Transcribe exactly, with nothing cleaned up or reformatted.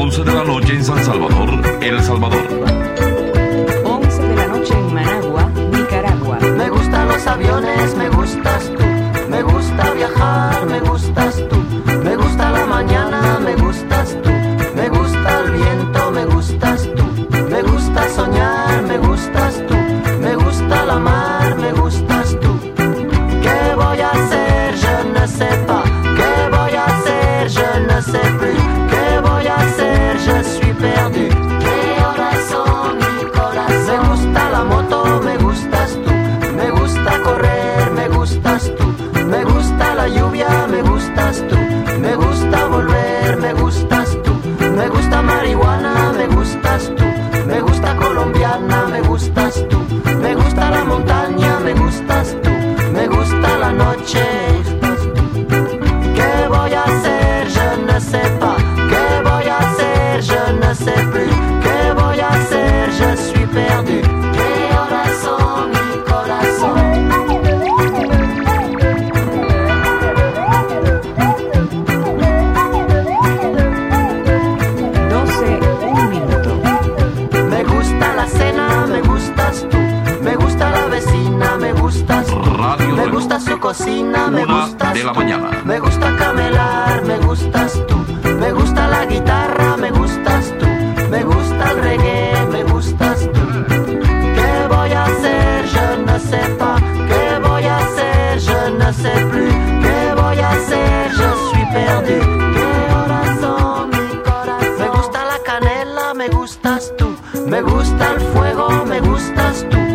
once de la noche en San Salvador, El Salvador. once de la noche en Managua, Nicaragua. Me gustan los aviones, me gustas tú. Me gusta viajar, me gustas tú. Me gusta la mañana, me gustas tú. Me gusta el viento, me gustas tú. Me gusta soñar, me gustas tú. Me gusta la mar, me gustas tú. ¿Qué voy a hacer? Je ne sais pas. ¿Qué voy a hacer? Je ne sais plus. ¿Qué voy a hacer? Je suis perdu. ¿Qué horas son, mi corazón? Me gusta la moto, me gustas tú. Me gusta correr, me gustas tú. Me gusta la lluvia, me gustas tú. Me gusta volver, me gustas tú. Me gusta marihuana, me gustas tú. Me gusta colombiana, me gustas tú. Me gusta la montaña, me gustas tú. Me gusta la noche. ¿Qué voy a hacer? Je ne sais pas. ¿Qué voy a hacer? Je ne sais plus. ¿Qué voy a hacer? Je suis perdu. ¿Qué horas son, mi corazón? doce, un minuto. Me gusta la cena, me gustas tú. Me gusta la vecina, me gustas tú. Radio Me Reloj. gusta su cocina, me Una gustas de la tú. mañana. Me gusta camelar, me gustas tú. Me gusta la guitarra, me gustas tú. Me gusta el reggae, me gustas tú. ¿Qué voy a hacer? Je ne sais pas. ¿Qué voy a hacer? Je ne sais plus. ¿Qué voy a hacer? Je suis perdu. ¿Qué horas son, mi corazón? Me gusta la canela, me gustas tú. Me gusta el fuego, me gustas tú.